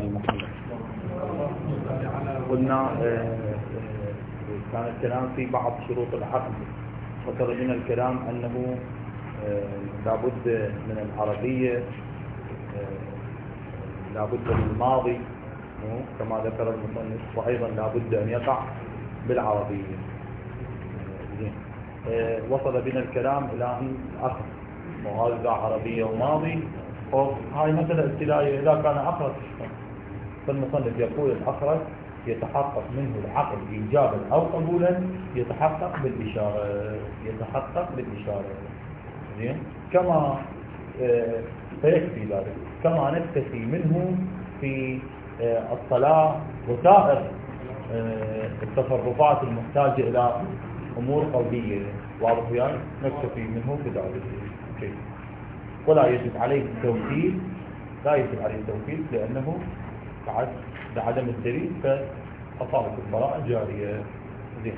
علي محمد. قلنا كان الكلام في بعض شروط العقد، وترجمنا الكلام أنه لابد من العربية، لابد من الماضي كما ذكر المصنف، وأيضا لابد أن يقع بالعربية. وصل بنا الكلام إلى الأخر، وهذا عربية وماضي. هاي مسألة ابتدائية. إذا كان أخرج فالمصنف يقول الأخرج يتحقق منه العقد إيجابا أو قبولا يتحقق بالإشارة. زين، كما فيكفي ذلك، كما نكتفي منه في الصلاة وسائر التصرفات المحتاجة إلى أمور قولية، واضح يعني، نكتفي منه بذلك. ولا يجب عليه التوكيد، لأنه بعدم الدليل فأصابت البراءة جارية. زين،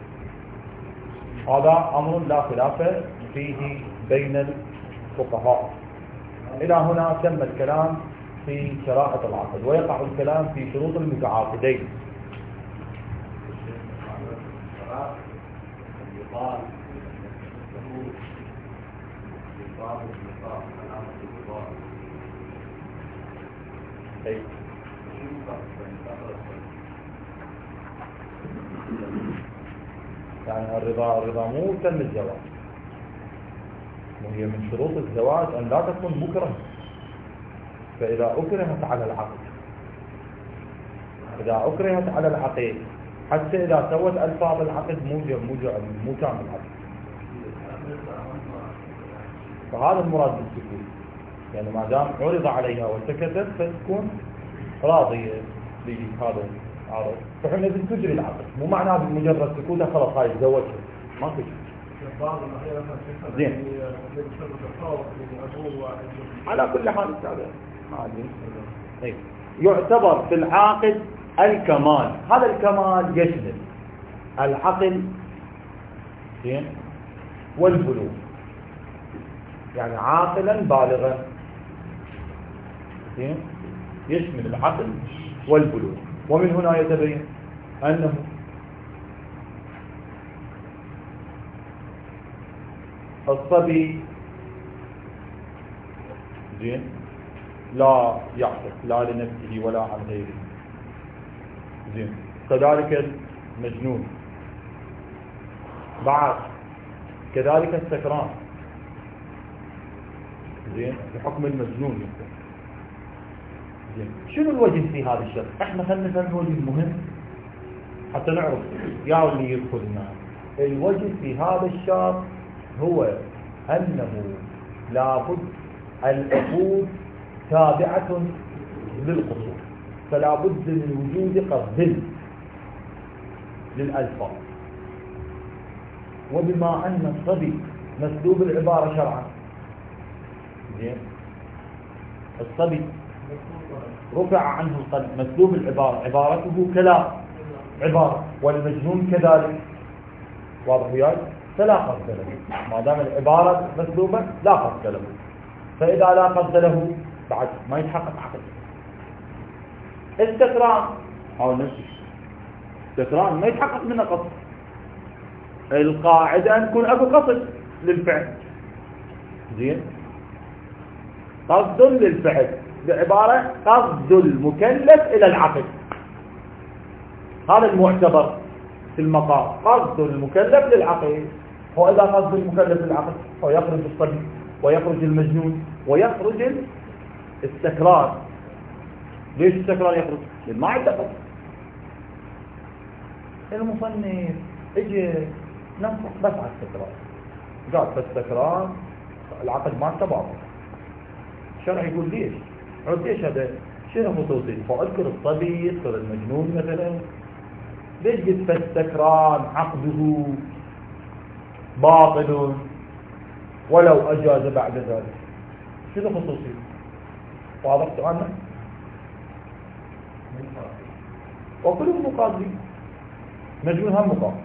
هذا أمر لا خلاف فيه بين الفقهاء. إلى هنا تم الكلام في شرائط العقد، ويقع الكلام في شروط المتعاقدين. يعني الرضا مو تم الزواج، وهي من شروط الزواج أن لا تكون مكرهة. فإذا أكرهت على العقد، حتى إذا سوت ألفاظ العقد مو كامل العقد، فهذا المراد بالسكوت. يعني ما دام عرض عليها وسكتت فتكون راضية بهذا العرض، فحينئذ تجري العقد. مو معناه بمجرد سكوتها خلاص هاي تزوجها، ما تجري. زين، على كل حال يعتبر في العاقد الكمال. هذا الكمال يشمل العقل والبلوغ، يعني عاقلا بالغا، يشمل العقل والبلوغ. ومن هنا يتبين أنه الصبي لا يعقل لا لنفسه ولا عن غيره. كذلك المجنون، بعد كذلك السكران. بحكم المجنون. شنو الوجه في هذا الشرط؟ احنا خلينا نفهم الوجه المهم حتى نعرف يا اللي يدخل معنا. الوجه في هذا الشرط هو أنه لابد العقود تابعة للقصور، فلا بد من وجود قصد للألفاظ. وبما أن الصبي مسلوب العبارة شرعا، الصبي رفع عنه القلم، مسلوب العبارة، عبارته كلام عبارة، والمجنون كذلك، واضح وياي؟ فلا قصد له. ما دام العبارة مسلوبة لا قصد له، فإذا لا قصد له بعد ما يتحقق عقد. السكران أو نفسه السكران ما يتحقق منه قصد. القاعدة أن يكون أكو قصد للفعل. زين، قصد للفعل بعبارة قصد المكلف إلى العقد. هذا المعتبر في المقام، قصد المكلف للعقد. وإذا قصد المكلف للعقد هو يخرج الصبي ويخرج المجنون ويخرج السكران. ليش السكران يخرج؟ لأن ما عنده قصد. المصنف اجي ننصح بس على السكران، قال فالسكران العقد ما باطل. الشرع يقول ليش؟ ليش هذا؟ شنو خصوصي؟ فاذكر الصبي، اذكر المجنون مثلا. ليش قلت فالسكران عقده باطل ولو أجاز بعد ذلك؟ شنو خصوصي؟ واضح سؤالنا؟ وكلهم مقابلين، مجنون هم مقابل.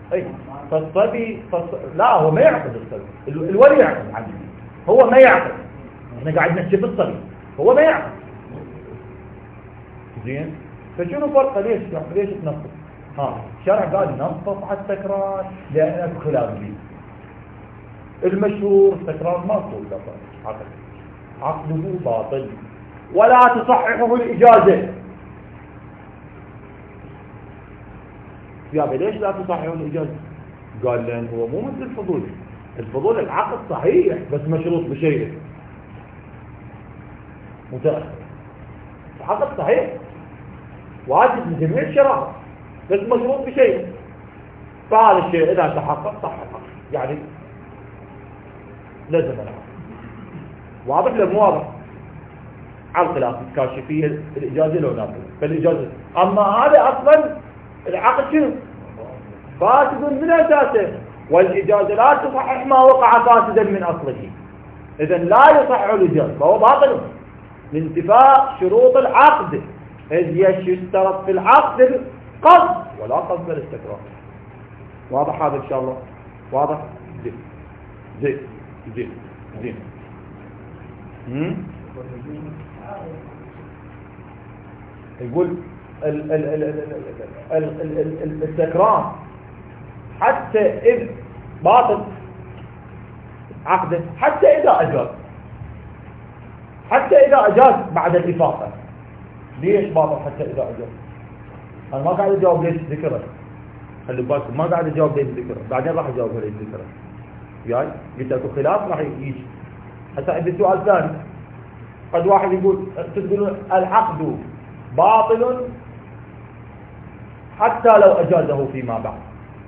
اي فالصبي لا هو ما يعقد الصبي، الولي يعقد عنه، هو ما يعقد. احنا قاعد نحكي بالصبي، هو ما يعقد. زين، فشنو فرقه؟ ليش تنصف؟ الشرع قال ننصف على التكرار لان اكو خلاف فيه. المشهور التكرار ما تقول عقده باطل ولا تصححه الإجازة. يا ليش لا تصححه الإجازة؟ قال لأن هو مو مثل الفضول. الفضول العقد صحيح بس مشروط بشيء متأخر. العقد صحيح واجب من جميع الشرائع بس مشروط بشيء، فهذا الشيء إذا تحقق صح يعني لازم العقد. واضح ولا مو واضح؟ على الخلاف الكاشفية الإجازة لو ناقل فالإجازة. أما هذا أصلا العقد شنو؟ فاسد من أساسه، والإجازة لا تصحح ما وقع فاسدا من أصله. إذن لا يصحح الإجازة فهو باطل لانتفاء شروط العقد، إذ يشترط في العقد القصد ولا قصد الاستكرار. واضح هذا إن شاء الله؟ واضح؟ زين زين زين زين. يقول التكرار حتى إذ باطل عقده حتى إذا أجاز، حتى إذا أجاز بعد الإفاقة. ليش باطل حتى إذا أجاز؟ أنا ما قاعد أجاوب ليش ذكره، خلي بالكم ما قاعد أجاوب ليش ذكره، بعدين راح أجاوب ليش ذكره. يعني قلت لكم خلاف راح يجي. هسه عندي سؤال ثاني، قد واحد يقول تقولون العقد باطل حتى لو أجازه فيما بعد.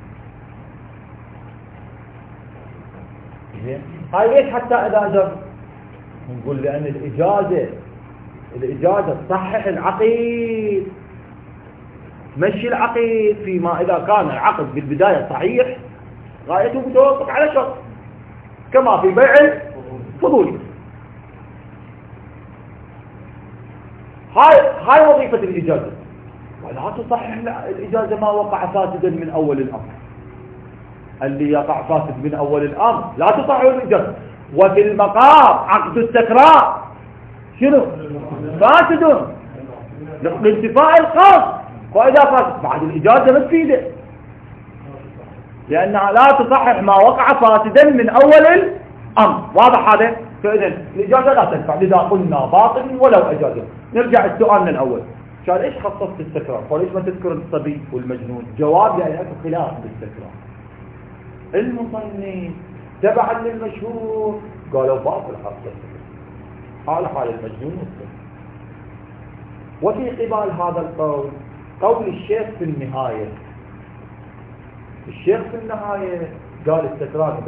هاي ليش حتى إذا أجاز؟ نقول لأن الإجازة تصحح العقيد، مشي العقيد فيما إذا كان العقد بالبداية صحيح غايته متوقف على شرط كما في بيع الفضولي. هاي وظيفة الإجازة، ولا تصحح الإجازة ما وقع فاسدا من أول الأمر. اللي يقع فاسد من أول الأمر لا تصحح الإجازة. وفي المقام عقد التكرار شنو؟ فاسد لانتفاء القصد، وإذا فاسد بعد الإجازة ما تفيده لأنها لا تصحح ما وقع فاسدا من أول الأمر. واضح هذا؟ فإذا الإجازة لا تنفع، لذا قلنا باطل ولو أجازة. نرجع السؤال الأول، قال إيش خصصت التكرار؟ وليش ما تذكر الصبي والمجنون؟ جواب يعني أكو خلاف بالتكرار. المصنف تبعا للمشهور قالوا باطل حق حال المجنون والصبي. وفي قبال هذا القول قول الشيخ في النهاية. الشيخ في النهاية قال التكرار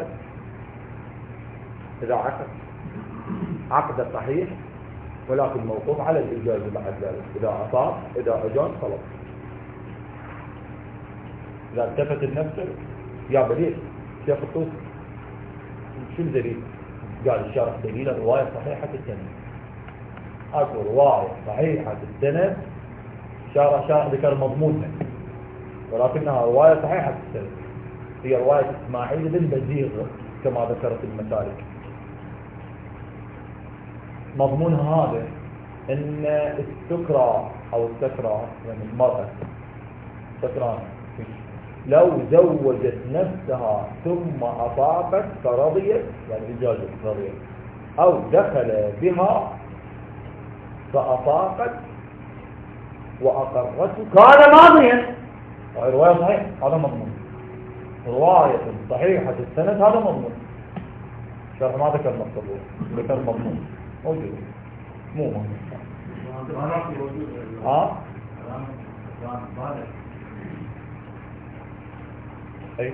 إذا عقد صحيح ولكن موقوف على الإجازة بعد ذلك. إذا أصاب إذا أجاز خلاص. إذا التفت النفس يا بديل شيخ الطوسي شو الدليل؟ قال الشارح دليل الرواية صحيحة السند. أكو رواية صحيحة السند شارح ذكر مضمونها ولكنها رواية صحيحة السند، هي رواية إسماعيل بن بزيغ كما ذكرت المسالك. مضمونها هذا ان السكرى او السكرى يعني المرأة سكرانة لو زوجت نفسها ثم أطاقت فرضيت يعني إجازة رضيت، او دخل بها فأطاقت وأقرته كان ماضيا. هاي رواية صحيح، هذا مضمون. رواية صحيحة السند هذا مضمون. شرح ما ذكر مقصود، ذكر مضمون موجود مو مهم. اي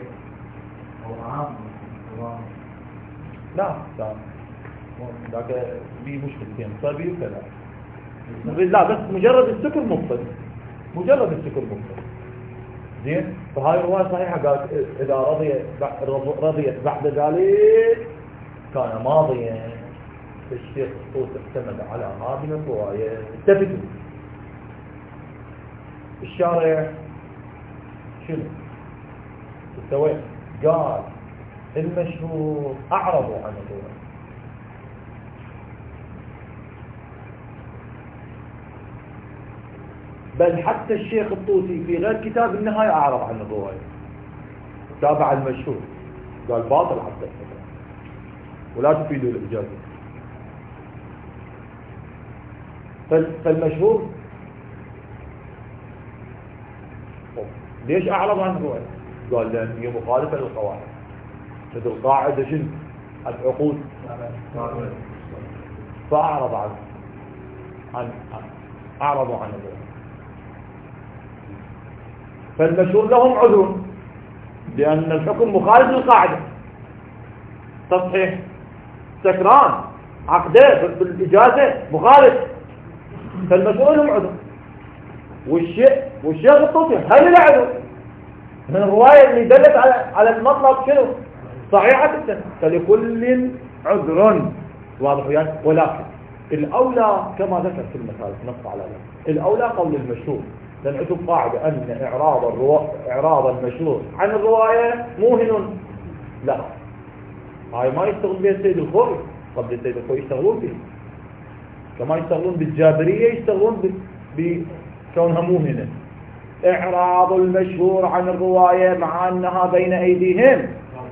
لا ذاك في مشكلتين صبي وكذا. لا بس مجرد السكر مبطل، مجرد السكر مبطل. زين، فهاي الرواية صحيحة قالت إذا رضيت بعد ذلك كان ماضيا. الشيخ الطوسي اعتمد على هذه الرواية. التفتوا الشارع شنو؟ استويت. قال المشهور أعرضوا عن الرواية. بل حتى الشيخ الطوسي في غير كتاب النهاية أعرض عن الرواية، تابع المشهور، قال باطل حتى ولا تفيدوا الإجازة. فالمشهور ليش أعرض عن الرواية؟ قال لأن هي مخالفة للقواعد. مثل القاعدة شنو؟ العقود، فأعرض أعرضوا عن الرواية. فالمشهور لهم عذر لأن الحكم مخالف للقاعدة. تصحيح سكران عقده بالإجازة مخالف، فالمشهور لهم عذر. والشيخ الطوسي هل له عذر من الرواية اللي دلت على المطلب شنو؟ صحيحة جدا. فلكل عذر، واضح وياك. ولكن الأولى كما ذكر في المثال نص على ذلك، الأولى قول المشهور، لأن عندهم قاعدة أن إعراض المشهور عن الرواية موهن لا. هاي ما يشتغل بها السيد الخوي، قبل السيد الخوي يشتغلون به، كما يشتغلون بالجابرية يشتغلون بكونها موهنة. إعراض المشهور عن الرواية مع أنها بين أيديهم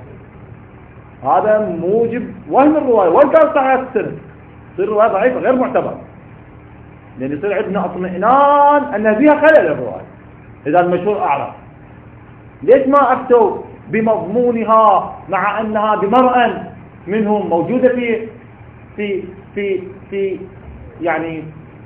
هذا موجب وهم الرواية، وإن كان صحيح السند تصير الرواية ضعيفة غير معتبر، لأن يصير عندنا اطمئنان أن فيها خلل الرواية إذا المشهور أعرض. ليش ما أفتوا بمضمونها مع أنها بمرأة منهم موجودة في يعني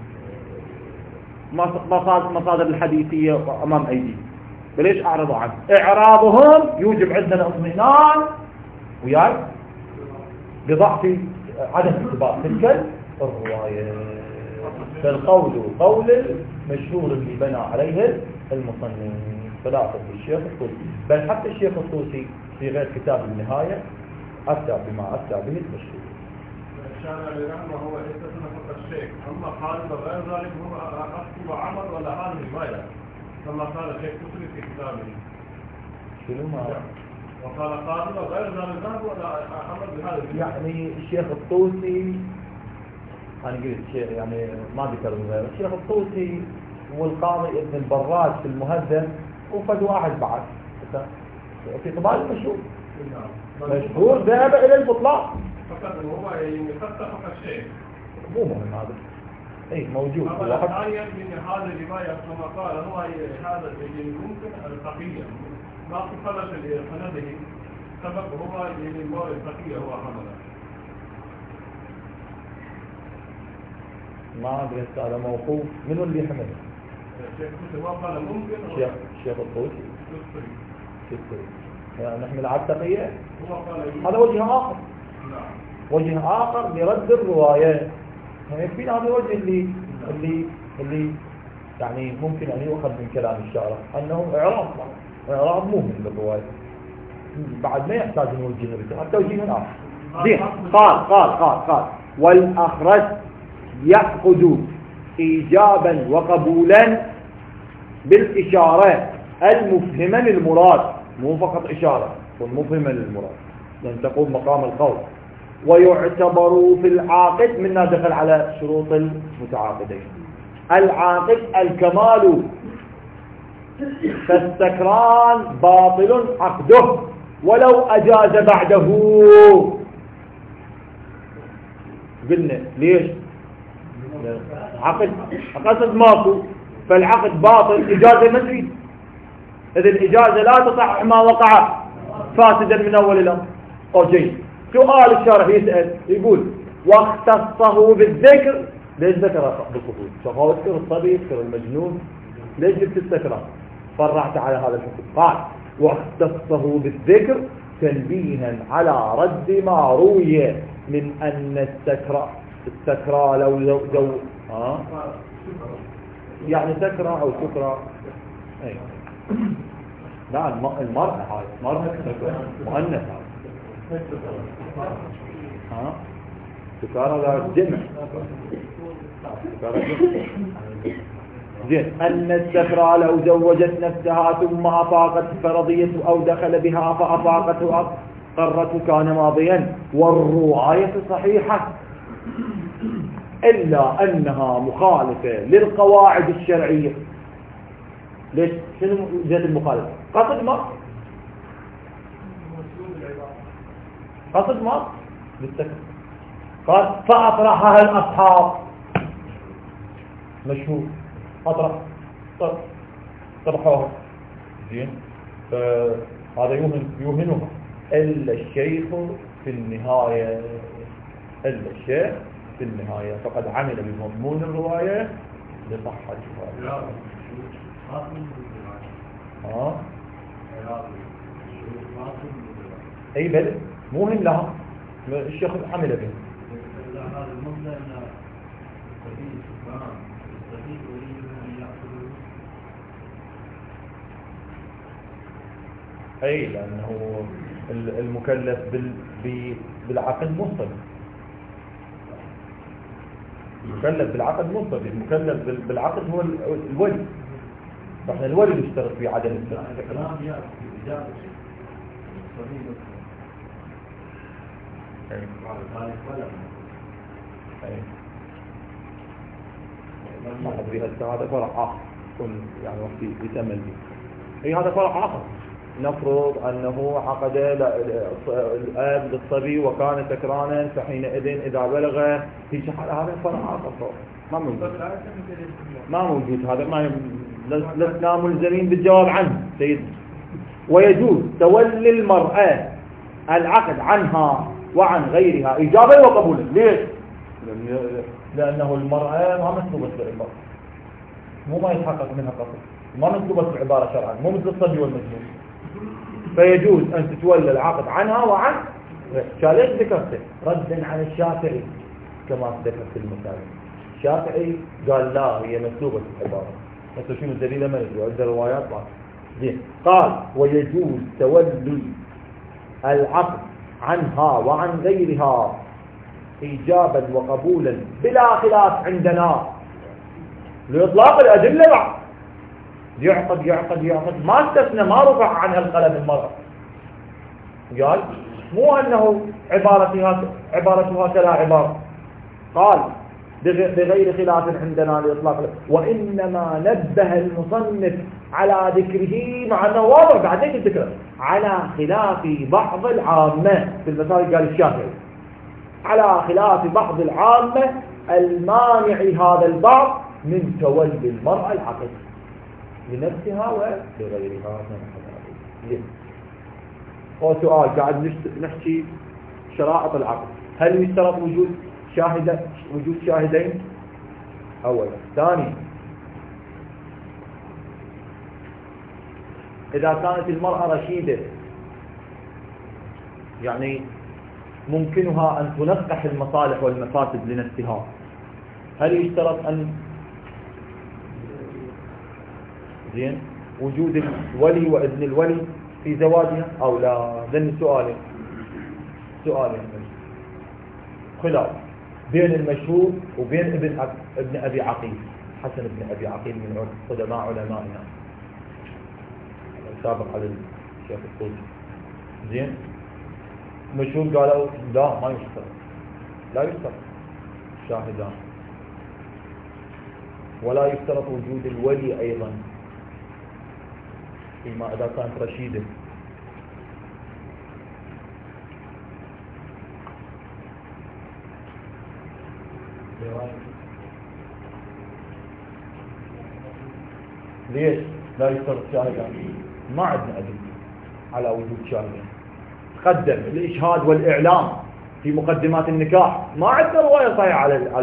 مصادر الحديثية أمام أيديهم؟ فليش أعرضوا عنه؟ إعراضهم يوجب عندنا اطمئنان وياي بضعف عدم اعتبار تلك الرواية. فالقول قول المشهور اللي بنى عليه المصنف، خلافة الشيخ الطوسي. بل حتى الشيخ الطوسي في غير كتاب النهاية أتى بما أتى به المشهور. الشارع لرحمه هو يستثنى فقط الشيخ، أما خالد وغير ذلك هو أخذ وعمل ولا هذه الرواية كما قال الشيخ الطوسي في كتابه. شنو ما وقال خالد وغير ذلك ذهب ولا عمل بهذا. يعني الشيخ الطوسي أنا قلت شيء يعني ما ذكر غيره. الشيخ الطوسي والقاضي ابن البراج في المهذب وفد واحد بعد في قبال المشهور مشهور ذهب إلى البطلان فقط هو يخطى فقط شيء مو مهم هذا. اي موجود. ثانيا من هذا الرواية كما قال هو هذا ممكن الفقيه ما تخلص سنده سبب هو المورد الفقيه هو حمله. ما أدري هذا موقوف منو اللي حمله؟ الشيخ الطوسي قال ممكن الشيخ الطوسي يعني نحمل على التقية. هو قال هذا وجه آخر. نعم. وجه آخر لرد الرواية. يكفينا هذا الوجه اللي يعني ممكن أن يؤخذ من كلام الشارع أنه إعراض مهم للرواية، بعد ما يحتاج نوجه له التوجيه آخر. زين. قال والأخرج يأخذ إيجابا وقبولا بالإشارة المفهمة للمراد، مو فقط إشارة والمفهمة للمراد لأن تقوم مقام القول. ويعتبر في العاقد منا دخل على شروط المتعاقدين. العاقد الكمال، فالسكران باطل عقده ولو أجاز بعده. قلنا ليش؟ عقد قصد ماكو، فالعقد باطل، إجازة ما تريد. إذا الإجازة لا تصح ما وقع فاسدا من أول الأمر. أوكي. سؤال الشارح يسأل يقول واختصه بالذكر. ليش ذكر بالخصوص؟ فهو يذكر الصبي يذكر المجنون، ليش جبت السكران؟ فرعت على هذا الحكم. قال واختصه بالذكر تنبيها على رد ما روي من أن السكرى لو يعني سكرى أو سكرى. أي لا المرأة هاي مرأة مؤنث هاي سكرى لا جمع. زين. أن السكرى لو زوجت نفسها ثم أفاقت فرضية أو دخل بها فأفاقت وأقرت كان ماضيا، والرواية صحيحة إلا أنها مخالفة للقواعد الشرعية. ليش؟ شنو جهة المخالفة؟ قصد ما قصد ما بالسكر. قال فأطرحها الأصحاب، مشهور أطرح طرحوها. زين. فهذا يوهنها إلا الشيخ في النهاية، إلا الشيخ في النهاية فقد عمل بمضمون الرواية لصحتها. أي بل موهن لها الشيخ عمل به. أي لأنه المكلف بالعقد مصطلح، المكلف بالعقد مصطلح، المكلف بالعقد هو الولي، فإحنا الولي يشترط في عدم السكر. ما أدري هذا فرق آخر يعني وقت يتمل به. أي هذا فرق آخر. نفرض أنه عقد الآب للصبي وكان سكرانا، فحينئذ إذا بلغ في شحال هذا فرق آخر ما موجود. هذا ما لسنا ملزمين بالجواب عنه سيد. ويجوز تولي المرأة العقد عنها وعن غيرها إيجابا وقبولا. ليش؟ لأنه المرأة ما مسلوبة بالعبارة، مو ما يتحقق منها قصد، ما مسلوبة بالعبارة شرعا، مو مثل الصبي والمجنون. فيجوز أن تتولى العقد عنها وعن ليش ذكرته ردا عن الشافعي كما ذكرت في المثال. الشافعي قال لا هي مسلوبة بالعبارة. انتوا شنو الدليل؟ ما يجوز عند روايات بعض. زين. قال ويجوز تولي العقد عنها وعن غيرها إيجابا وقبولا بلا خلاف عندنا لإطلاق الأدلة بعد. يعقد ما استثنى، ما رفع عنها القلم المرأة. قال مو أنه عبارتها كلا عبارة، قال بغير خلاف عندنا لإطلاق، وإنما نبه المصنف على ذكره مع أنه واضح بعدين الذكر على خلاف بعض العامة في المثال. قال الشافعي على خلاف بعض العامة المانع هذا البعض من تولي المرأة العقد لنفسها ولغيرها. هو سؤال قاعد نحكي شرائط العقد. هل يشترط وجود شاهدين؟ أولا. ثاني، إذا كانت المرأة رشيدة يعني ممكنها أن تنقح المصالح والمفاسد لنفسها، هل يشترط أن زين وجود الولي وإذن الولي في زواجها أو لا؟ ذن سؤالين خلاف بين المشهور وبين ابن أبي عقيل، حسن ابن أبي عقيل من قدماء علمائنا سابق على الشيخ الطوسي. زين. مشهور قالوا لا ما يشترط، لا يشترط شاهدان، ولا يشترط وجود الولي أيضا فيما إذا كانت رشيدة. ليش لا يشترط شاهدان؟ ما عندنا أدلة على وجود شاهدين. تقدم الإشهاد والإعلام في مقدمات النكاح، ما عندنا رواية صحيحة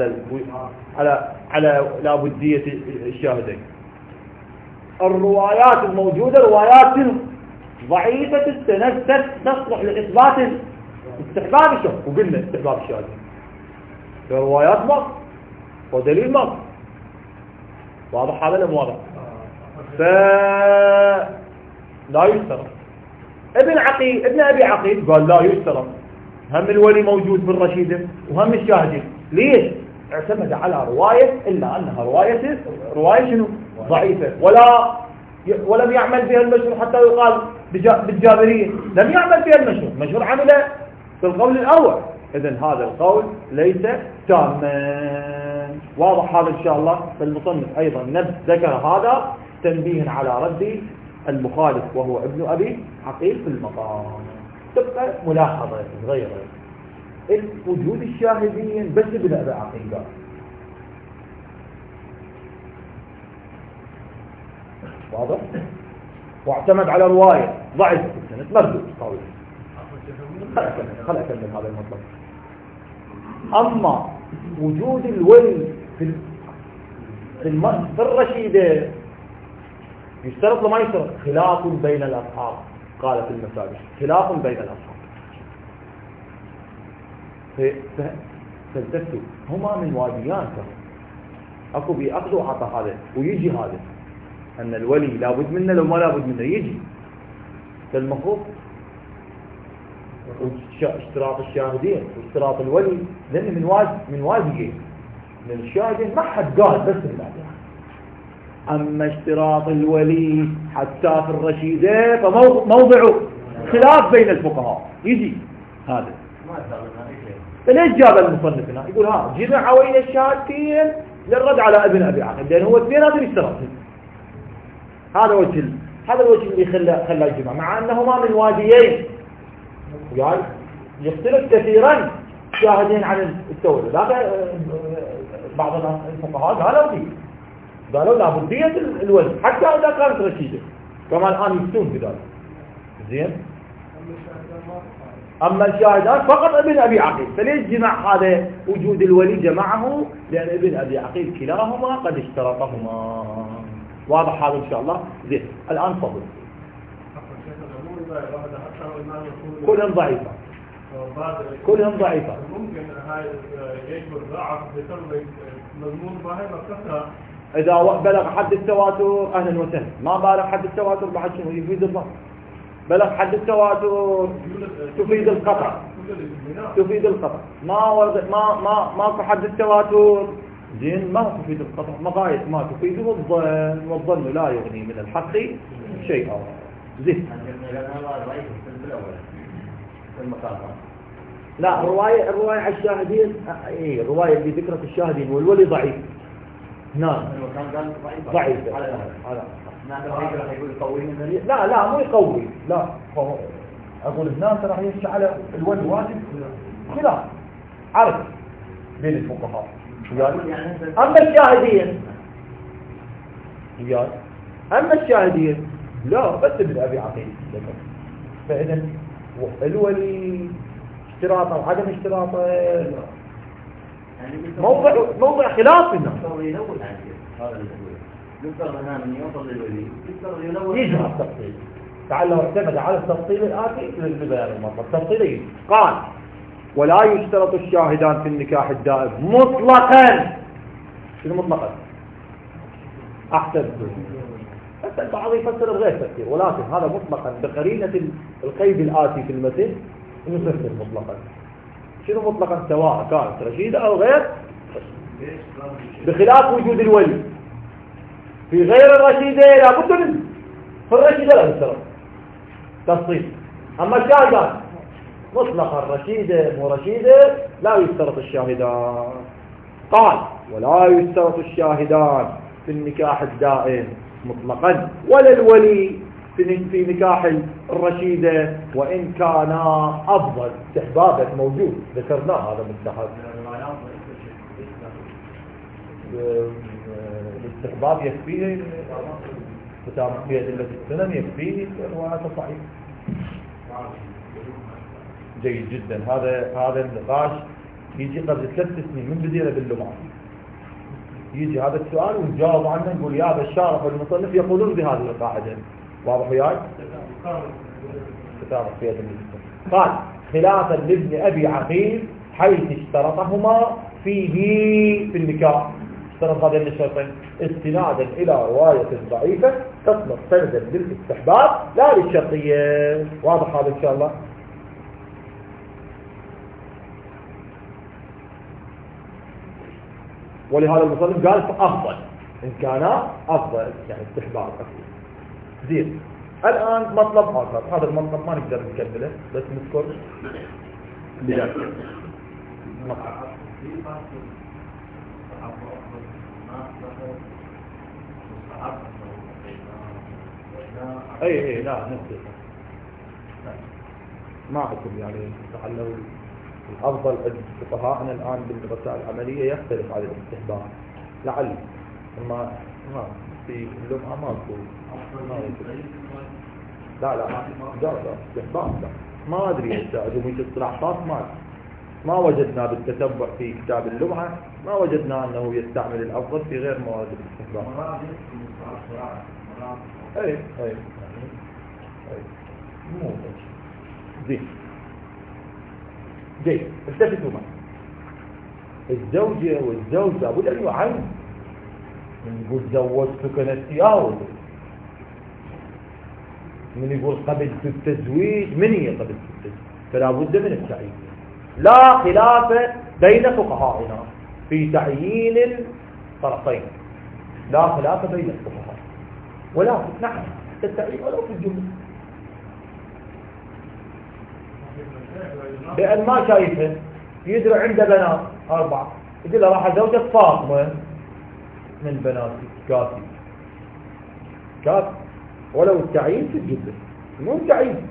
على لا بدية الشاهدين. الروايات الموجودة روايات ضعيفة السند تصلح لإثبات استحباب الشهد، وقلنا استحباب الشاهدين روايات مصر ودليل مصر. واضح هذا ولا مو واضح؟ لا يشترط. ابن أبي عقيل قال لا يشترط، هم الولي موجود بالرشيدة وهم الشاهدين. ليش؟ اعتمد على رواية إلا أنها رواية شنو؟ ضعيفة ولم يعمل بها المشهور حتى يقال بالجابرية لم يعمل بها المشهور عمل في القول الأول. إذن هذا القول ليس تاما. واضح هذا إن شاء الله. فالمصنف أيضا ذكر هذا تنبيه على رد المخالف وهو ابن أبي عقيل في المقام. تبقى ملاحظة صغيرة وجود الشاهدين بس ابن أبي عقيل قال واضح واعتمد على رواية ضعيف السند مردود قوي. خلق أكمل هذا المطلب. أما وجود الولي في الرشيدة يشترط لما يشترط خلاف بين الأصحاب. قال في المساجد خلاف بين الأصحاب. فالتفتوا هما من واديان اكو بيأخذ وعطى هذا ويجي هذا أن الولي لابد منه لو ما لابد منه يجي. فالمفروض اشتراط الشاهدين واشتراط الولي لأن من واديين من الشاهدين ما حد قال بس الوادي. أما اشتراط الولي حتى في الرشيدة فموضع خلاف بين الفقهاء يجي هذا. فليش جاب المصنف هنا يقول جمع وين الشهادتين للرد على ابن أبي عقيل لأن هو اثنين هذا يشترطهم. هذا الوجه اللي خلى الجمع مع أنهما من واديين يعني يختلف كثيرا شاهدين عن التولد. بعض الفقهاء قالوا لابدية الولد حتى إذا كانت رشيدة كما الآن يفتون بذلك. زين. أما الشاهدان فقط ابن أبي عقيل. فليش جمع هذا وجود الولي جمعه لأن ابن أبي عقيل كلاهما قد اشترطهما. واضح هذا إن شاء الله. زين. الآن فضل كلهم ضعيفة ممكن هاي يجبر ضعف بسبب مضمون باهي مكسرة. إذا بلغ حد التواتر أهلا وسهلا. ما بلغ حد التواتر بعد شنو يفيد الضعف. بلغ حد التواتر تفيد القطع. ما في حد التواتر زين ما تفيد القطع. مقاييس ما تفيده الظن والظن لا يغني من الحق شيئا. زين. لا الرواية على الشاهدين الرواية اللي ذكرت الشاهدين والولي ضعيف. نعم ضعيف. لا مو يقوي. لا أقول الناس راح يمشي على الولي واجب خلاف عرض بين الفقهاء. أما الشاهدين لا بس ابن أبي عقيل. فإذا الولي اشتراطه وعدم اشتراطه موضع خلاف الناس. يجمع التفصيل. تعال لو اعتمد على التفصيل الآتي للبيان المطلب. تفصيلي قال ولا يشترط الشاهدان في النكاح الدائم مطلقا. شنو مطلقا؟ أحسن. البعض يفسر بغير تفسير ولكن هذا مطلقا بقرينة القيد الآتي في المتن يفسر مطلقا. شنو مطلقا سواء كانت رشيدة أو غير بخلاف وجود الولي. في غير الرشيدة لابد منه. في الرشيدة لا يشترط تفصيل. أما الشاهدان مطلقا رشيدة مو رشيدة لا يشترط الشاهدان. قال ولا يشترط الشاهدان في النكاح الدائم مطلقا ولا الولي في نكاح الرشيدة وإن كان أفضل. استحبابه موجود ذكرناه هذا مستحب. الاستحباب يكفيه كتاب في أدلة السنن يكفيه رواية صحيح. جيد جدا. هذا النقاش يجي قبل 3 سنين من بدينا باللمعة يجي هذا السؤال ونجاوب عنه نقول يا بشار والمصنف يقولون بهذه القاعدة. واضح وياي؟ كتاب في أدلة السنن. قال خلافا لابن أبي عقيل حيث اشترطهما في النكاح. اشترط هذين الشرطين استنادا إلى رواية ضعيفة تصلح سندا للاستحباب لا للشرطية. واضح هذا إن شاء الله. ولهذا المصنف قال أفضل إن كان أفضل يعني استحباب أكيد. زين. الآن مطلب آخر، هذا المطلب ما نقدر نكمله بس نذكر بداية مطلب. اي لا نفس ما اقول يعني لعله الافضل عند فقهاءنا الان بالرسائل العمليه يختلف على الاستحباب لعل ما في اللمعه ما اقول لا استحباب لا ما ادري جمهوريه الاصطلاحات ما وجدنا بالتتبع في كتاب اللمعه ما وجدنا انه يستعمل الافضل في غير مواد الاستحباب. اي مو زين التفتوا معي. الزوجة والزوج لابد أن يعين. من يقول زوجتك نسياه، من يقول قبلت التزويج، من هي قبلت التزويج؟ فلا بد من التعيين. لا خلاف بين فقهائنا في تعيين الطرفين، لا خلاف بين الفقهاء، ولكن نحن التعيين ولو في الجملة بأن ما شايفه يدري عنده بنات 4 يقول له راح زوجة فاطمة من بناتي كافي ولو التعيين في الجملة مو تعيين.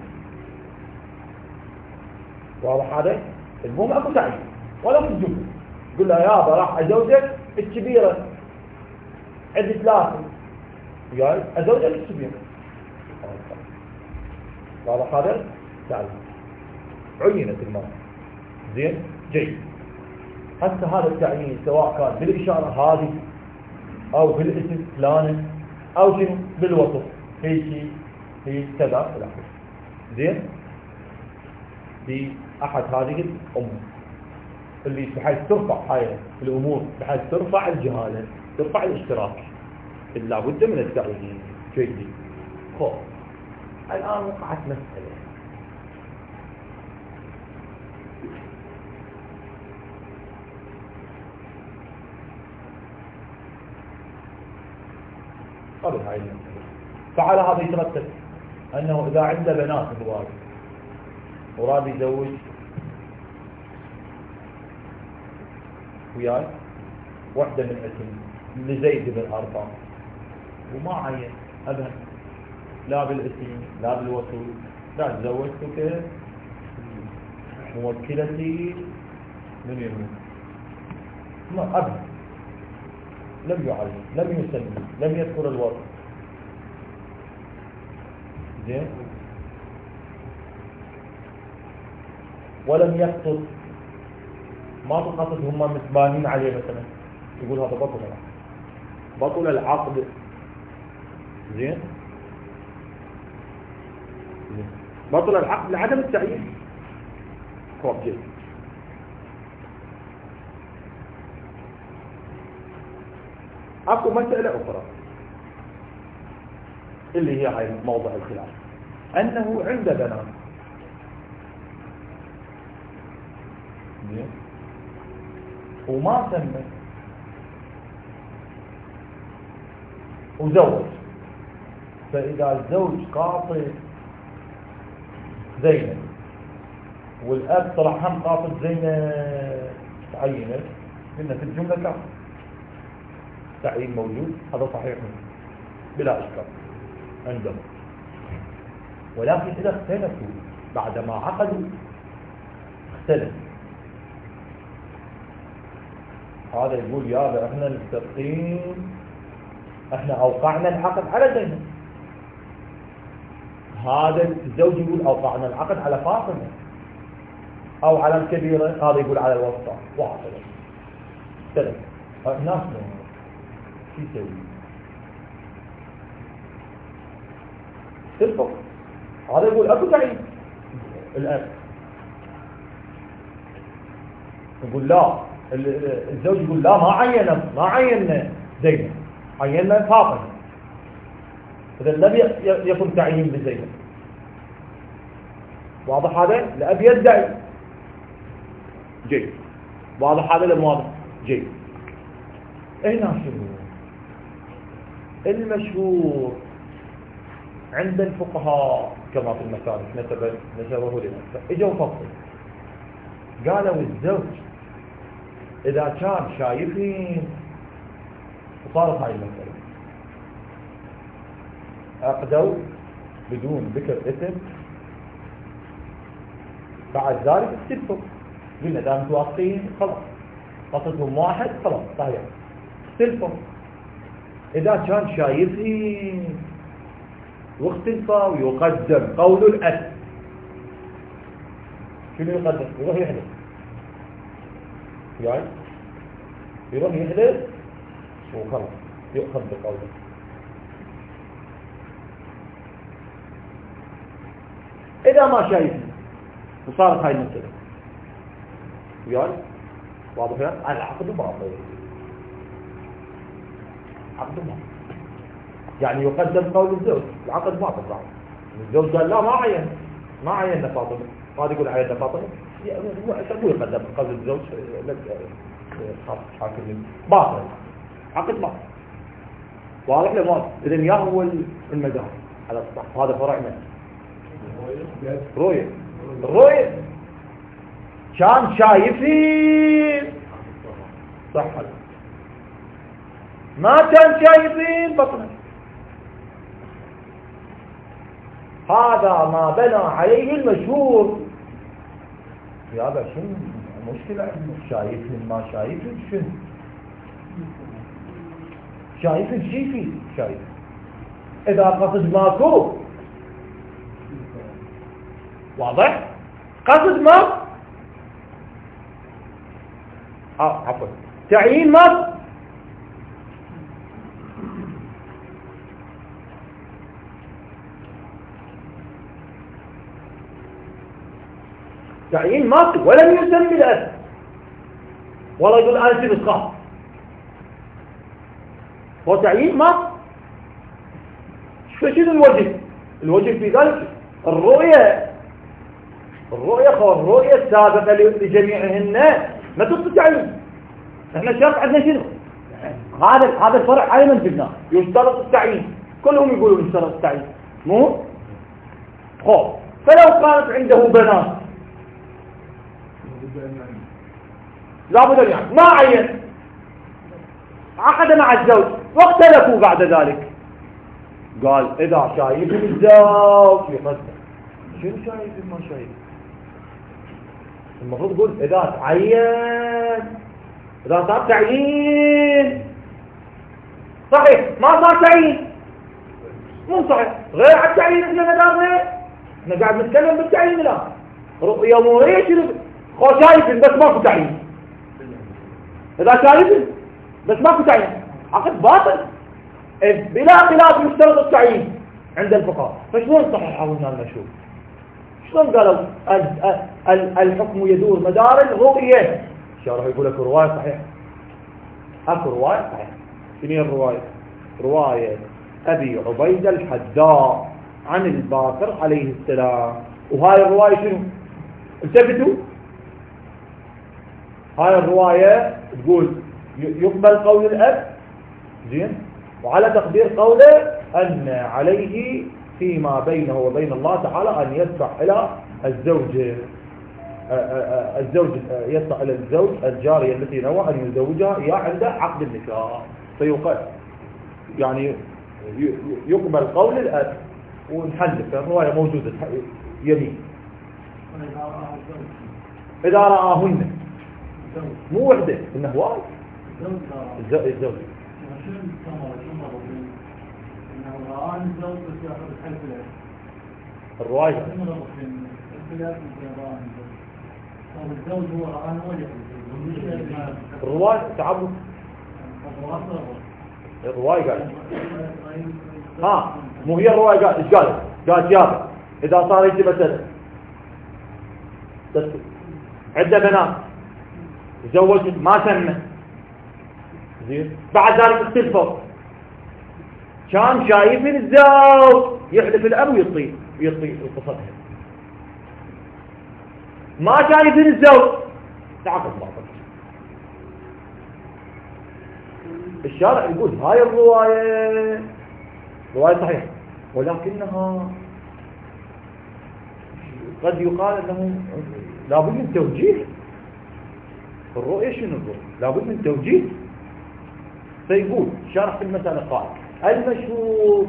واضح هذا؟ المهم اكو تعيين ولو في الجملة. يقول له يابا راح ازوجك الكبيرة عندي 3 وياي ازوجك الكبيرة. واضح هذا؟ تعيين عينت المرأة. زين جيد. حتى هذا التعيين سواء كان بالإشارة هذه أو بالاسم فلانة أو شنو بالوصف هيك هي كذا الأخير. زين في أحد هذه الأمور اللي بحيث ترفع هاي الأمور، بحيث ترفع الجهالة، ترفع الاشتراك، إلا بد من التعيين. جيد. خب الآن وقعت مسألة. قبل هاي المسألة فعلى هذا يترتب أنه إذا عنده بنات هواي وراد يزوج وياي واحدة من اسم لزيد بن أرقام وما عين أبدا لا بالاسم لا بالوصول، لا تزوجتك موكلتي من يمين ما أبدا، لم يعين لم يسمي لم يذكر الوصف. زين ولم يقصد ما تقصد هم متبانين عليه مثلا يقول هذا بطل العقد. زين بطل العقد لعدم التعيين. خوف جيد. اكو مسألة اخرى اللي هي هاي موضع الخلاف، انه عند بنات وما سمى وزوج، فإذا الزوج قاصد زينب والأب طلع هم قاصد زينب تعينت قلنا في الجملة كافر تعيين موجود، هذا صحيح بلا إشكال عندهم. ولكن إذا اختلفوا بعدما عقدوا اختلف، هذا يقول يابا احنا متفقين احنا اوقعنا العقد على زينب، هذا الزوج يقول اوقعنا العقد على فاطمة او على الكبيرة، هذا يقول على الوسطى وهكذا. اختلف الناس شو يسوي؟ تلفق. هذا يقول اكو تعيين الاب، يقول لا الزوج يقول لا ما عينا زينب عينا فاطمة، إذا لم يكن تعيين بزينب. واضح هذا؟ الأب يدعي جيد. واضح هذا لم واضح جيد. هنا شنو المشهور عند الفقهاء كما في المسالك نسبه لنفسه، اجوا فصل قالوا الزوج إذا كان شايفين، وصارت هاي المسألة، عقدوا بدون ذكر اسم، بعد ذلك استلفوا، قلنا إذا متوافقين خلاص، قصدهم واحد خلاص صحيح، استلفوا. إذا كان شايفين واختلفوا ويقدم قول الأب، شنو يقدم؟ يروح يحلف، يعني يروح يحلف وخلاص يؤخذ بقوله. إذا ما شايفين وصارت هاي المسألة، يعني واضح يعني العقد باطل، عقد باطل، يعني يقدم قول الزوج، العقد باطل بعد. الزوج قال لا ما عين فاطمة، هذا يقول عين فاطمة، مو يقدم قول الزوج حاكم باطل، عقد باطل، واضح له واضح. إذن يهو المدار على الصح، هذا فرع من الرؤية كان شايفين صح، ما كان شايفين بطنه. هذا ما بنى عليه المشهور. يا هذا شنو مشكلة؟ شايفين ما شايفين، شنو شايفين؟ شي شايف. إذا قصد ماكو واضح، قصد ما عفوا تعيين ما تعيين ماكو، ولم يسمي الأب ولا يقول أنا في إسقاط، هو تعيين ماكو. شنو الوجه في ذلك؟ الرؤية السابقة لجميعهن ما تستطيعين. احنا الشرط عندنا شنو؟ هذا الفرع ايمن في الناس يشترط التعيين، كلهم يقولون يشترط التعيين، مو خوف. فلو كانت عنده بنات لابد ان يعني ما عين، عقد مع الزوج واختلفوا بعد ذلك، قال اذا شايف الزوج يقدم. شنو شايف ما شايف؟ المفروض يقول إذا تعين، إذا صار تعيين صحيح، ما صار تعيين مو صحيح، غير على التعيين. احنا قاعد نتكلم بالتعيين الآن، رؤية مورية شنو؟ خو شايفين بس ماكو تعيين، إذا شايفين بس ماكو تعيين عقد باطل بلا خلاف يشترط التعيين عند الفقهاء. فشلون صححوا لنا المشهور؟ شلون قالوا الحكم يدور مدار الرؤية؟ شارح يقول لك رواية صحيح، اكو رواية صحيح. شنو الرواية؟ رواية أبي عبيدة الحداء عن الباقر عليه السلام. وهاي الرواية شنو؟ التفتوا، هاي الرواية تقول يقبل قول الأب زين، وعلى تقدير قوله أن عليه فيما بينه وبين الله تعالى أن يدفع إلى الزوج يدفع إلى الزوج الجارية التي نوى أن يزوجها إياه عند عقد النكاح، فيقال يعني يقبل قول الأب ونحلف. الرواية موجودة يمين. إذا رآهن مو وحدة إنه واحد الزوج الرواية الرواية تعبد الرواية قال مو هي الرواية قال إيش قال جابر إذا صار يجي مثلا عدة بنات زوج ما سمى زين، بعد ذلك اختلفوا، كان شايفين الزوج يحلف الأب ويطي القصتها، ما شايفين الزوج تعقد باطل. الشارع يقول هاي الرواية رواية صحيحة، ولكنها قد يقال أنه لابد من توجيه. الرؤية شنو الرؤية؟ لابد من توجيه. فيقول شارح في المسألة قال المشهور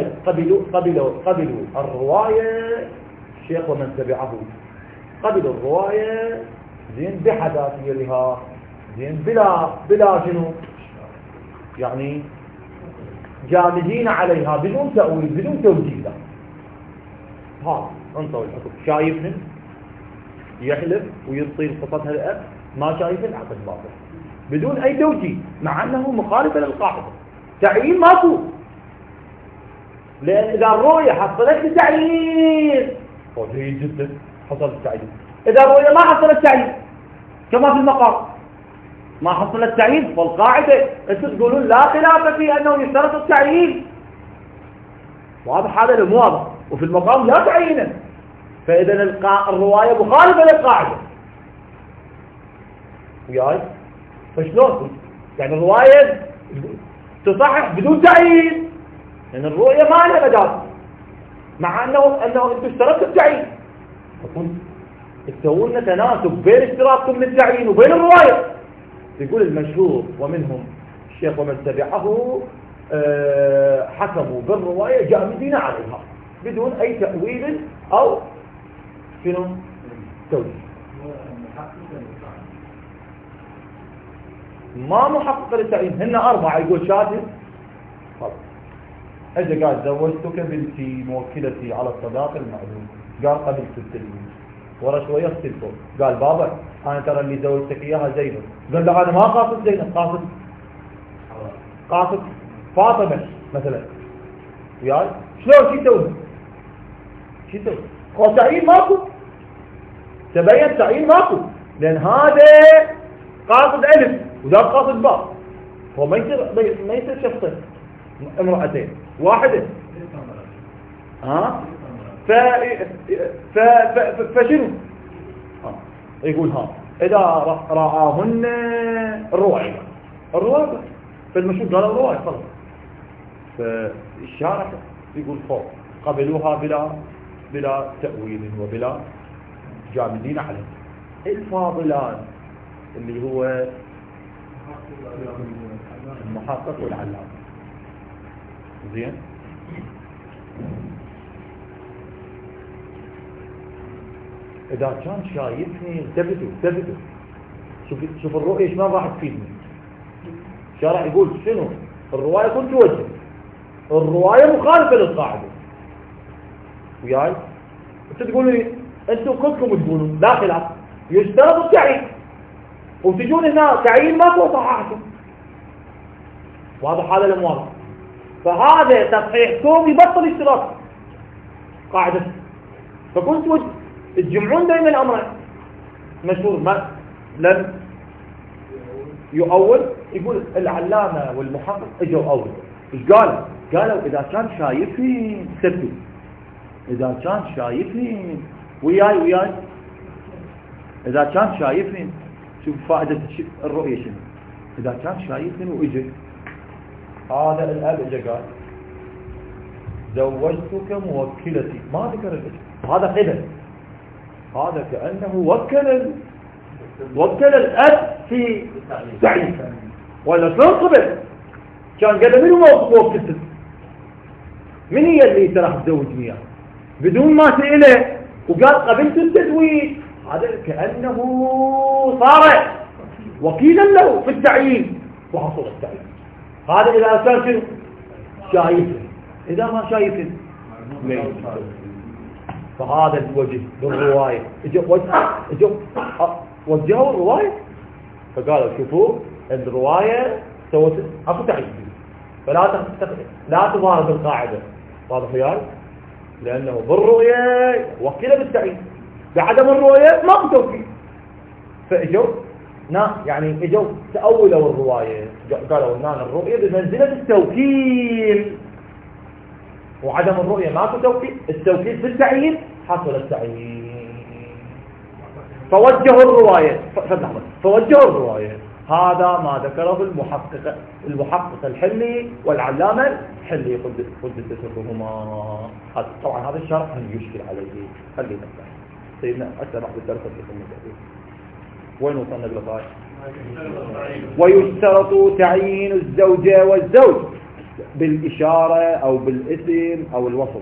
قبلوا الرواية الشيخ ومن تبعه قبلوا الرواية زين بحذافيرها زين بلا شنو يعني جامدين عليها بدون تأويل بدون توجيه. ها انطوا الحكم شايفني يحلف ويبطل قصتها الأب ما شايف العقد باطل بدون أي توجيه، مع أنه مخالف للقاعدة. تعيين ماكو، لأن إذا الرؤية حصلت لتعيين جيد جدا حصل التعيين. إذا الرؤية ما حصلت تعيين كما في المقام ما حصل التعيين، فالقاعدة أنتم تقولون لا خلاف في أنه يشترط التعيين، واضح هذا المواضح، وفي المقام لا تعيينه، فإذا الرواية مخالفة للقاعدة. وياي فشلون يعني الرواية تصحح بدون تعيين، لأن الرؤية ما لها مجال، مع أنه أنتم اشترطوا التعيين. فكنت تسوون تناسب بين اشتراطكم للتعيين وبين الرواية. يقول المشهور ومنهم الشيخ ومن تبعه حكموا بالرواية جامدين عليها بدون أي تأويل أو شنو توجيه. ما محقق للتعيين، هن 4 يقول شاهد خلاص. اجى قال زوجتك بنتي موكلتي على الصداقة المعلوم، قال قبلت التلميذ، ورا شوية اختلفوا، قال بابا انا ترى اللي زوجتك اياها زينب، قال له انا ما قاصد زينب، قاصد فاطمة مثلا. وياي شلون شو يسوي هو تعيين ماكو، تبين تعيين ماكو، لان هذا قاصد الف وذاك قاصد باء، هو ما يصير شخصين امرأتين واحدة. ها فشنو يقول إذا رآهن الرواية فالمشهور قال الرواية خلاص. فالشارع يقول فوق قبلوها بلا تأويل وبلا جامدين عليه. الفاضلان اللي هو المحقق والعلام زين. إذا كان شايفني ثبتوا شوف الرؤية ايش ما راح تفيدني. الشارع يقول شنو الرواية كنت توجه، الرواية مخالفة للقاعدة. وياي انت تقولوا لي انتم كلكم تقولون لا خلاف يشترط التعيين، وتجون هنا تعيين ما صححتم، واضح هذا المواضح. فهذا تصحيحكم يبطل اشتراط قاعدة. فكنت تجمعون دائما الامرين. مشهور ما لم يؤول، يقول العلامة والمحقق اجوا اول ايش قالوا اذا كان شايفين ثبتوا، اذا كان شايفين وياي اذا كان شايفين. شوف فائدة الرؤية شنو. اذا كان شايفين واجى هذا الاب اجى قال زوجتك موكلتي، ما ذكر الاسم، هذا قدر، هذا كأنه وكل الاب في تعيين. ولا شلون قبل كان قال منو موكلتك، من هي اللي انت راح تزوجني اياها بدون ما سئله وقال قبلت التزويج. هذا كأنه صار وكيلا له في التعيين وحصل التعيين. هذا إذا كان شنو شايفه، إذا ما شايفه فهذا الوجه بالرواية وجهوا الرواية فقالوا شوفوا الرواية سوت اكو تعيين، فلا لا تضارب القاعدة. واضح وياي؟ لأنه بالرؤية وكيل بالتعيين، بعدم الرؤية ما بتوكيل. فاجوا يعني اجوا تأولوا الرواية، قالوا ان الرؤية بمنزلة التوكيل، وعدم الرؤية ماكو توكيل، التوكيل في التعيين حصل التعيين. فوجهوا الرواية هذا ما ذكره المحقق الحلي والعلامة الحلي قدس سرهما. طبعا هذا الشرح هم يشكل عليه، خلينا نفتح سيدنا أكثر بعد الدرس وين وصلنا بالغاية؟ ويشترط تعيين الزوجة والزوج بالإشارة أو بالاسم أو الوصف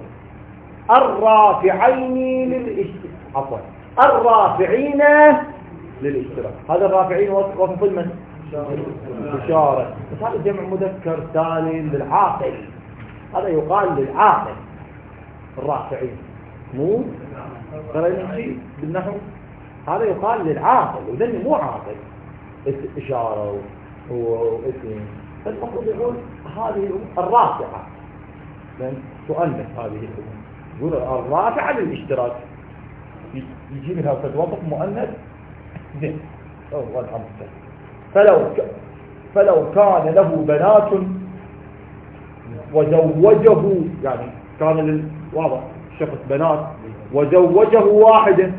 الرافعين للاشتراك. هذا الرافعين وصف من؟ إشارة، بس هذا جمع مذكر سالم للعاقل، هذا يقال للعاقل الرافعين، مو قرينا شيء بالنحو، هذا يقال للعاقل وذني مو عاقل، إشارة واسم. فالمفروض يقول هذه الرافعة، لأن تؤنث هذه الأمور، يقول الرافعة للاشتراك، يجي لها وصف مؤنث زين. فلو كان له بنات وزوجه، يعني كان واضح شخص بنات وزوجه واحدة،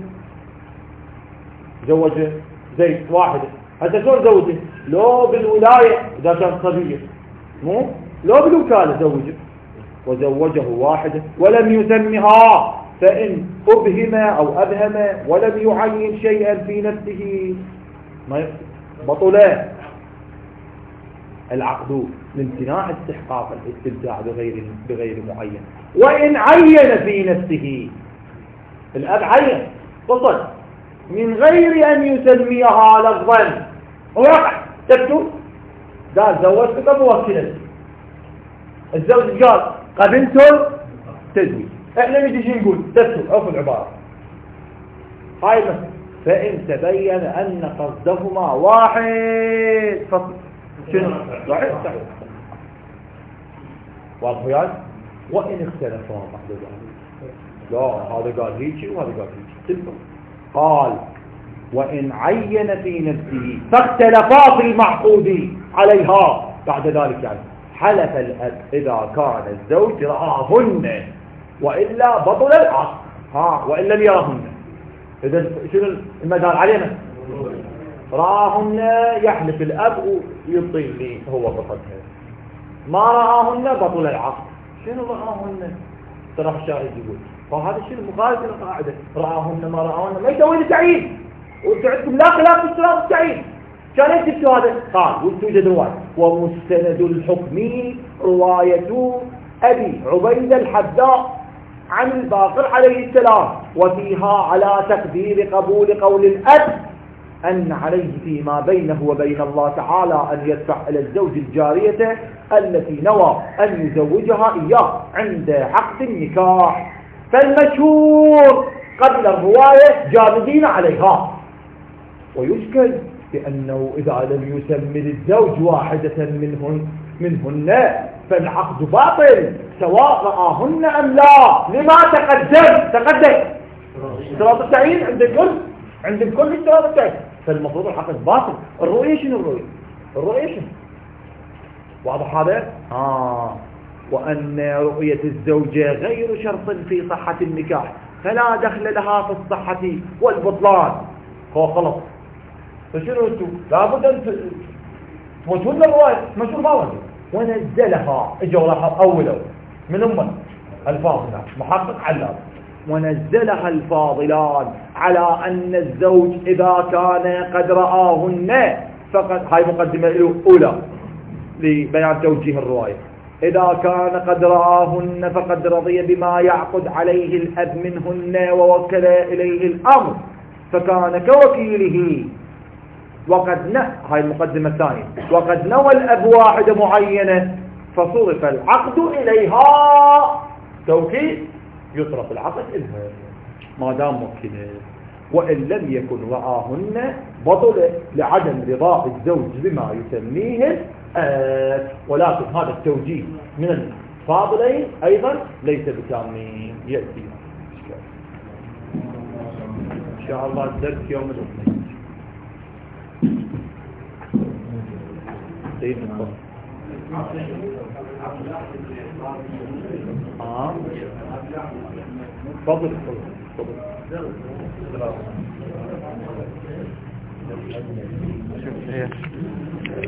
زوج زيد واحدة، هذا شلون زوجه؟ لو بالولاية إذا كان صبية، مو لو بالوكالة زوجه، وزوجه واحدة ولم يسمها، فإن أبهم أو أبهم ولم يعين شيئا في نفسه ما بطل العقد لامتناع استحقاق الاستمتاع بغير معين. وإن عين في نفسه، الأب عين فصل من غير أن يسميها لفظا، وقع تبتو قال زوجتك موكلا، الزوج قال قبلت تزويج، احنا نجي نقول تبتو او في العبارة هاي مثلا، فإن تبين أن قصدهما واحد فصل شنو؟ صحيح صحيح واضح يعني. وإن اختلفا بعد ذلك، لا هذا قال هيك وهذا قال هيك، قال وإن عين في نفسه فاختلفا في المعقود عليها بعد ذلك، يعني حلف الأب إذا كان الزوج رآهن وإلا بطل العقد، وإن لم يراهن. إذا شنو المدار علينا؟ رآهن يحلف الأب ويبطل لي هو بطلها، ما رآهن بطل العقد. شنو رآهن؟ ترى الشاهد يقول فهذا شنو مخالف للقاعدة، رآهن ما رآهن ما يسوي لي تعيين، وانتم عندكم لا خلاف في اشتراط التعيين. كان يكتبوا هذا؟ قال وتوجد رواية ومستند الحكم رواية أبي عبيد الحذاء عن الباقر عليه السلام، وفيها على تقدير قبول قول الأب أن عليه فيما بينه وبين الله تعالى أن يدفع إلى الزوج الجارية التي نوى أن يزوجها إياه عند عقد النكاح. فالمشهور قبل الرواية جامدين عليها، ويشكل بأنه إذا لم يسمي للزوج واحدة منهن فالعقد باطل سواء رآهن أم لا، لما تقدم اشتراط التعيين عند الكل اشتراط التعيين، فالمفروض العقد باطل. الرؤية شنو؟ الرؤية شنو؟ واضح هذا؟ وأن رؤية الزوجة غير شرط في صحة النكاح، فلا دخل لها في الصحة والبطلان. هو خلص، فشنو انتو لابد ان توجهون للرواية مشهور ما وجه. ونزلها اجوا اولوا من أمة الفاضلة محقق علام، ونزلها الفاضلان على أن الزوج إذا كان قد رآهن فقد، هاي مقدمة الأولى لبيان توجيه الرواية، إذا كان قد رآهن فقد رضي بما يعقد عليه الأب منهن ووكل إليه الأمر فكان كوكيله. هاي المقدمة الثانية، وقد نوى الأب واحدة معينة فصرف العقد إليها، توكيد يصرف العقد إليها ما دام موكله، وإن لم يكن رآهن بطل لعدم رضاء الزوج بما يسميه ولكن هذا التوجيه من الفاضلين أيضا ليس بتامين. يأتي إن شاء الله الدرس يوم الاثنين. سيد الفضل تفضل. شوف هي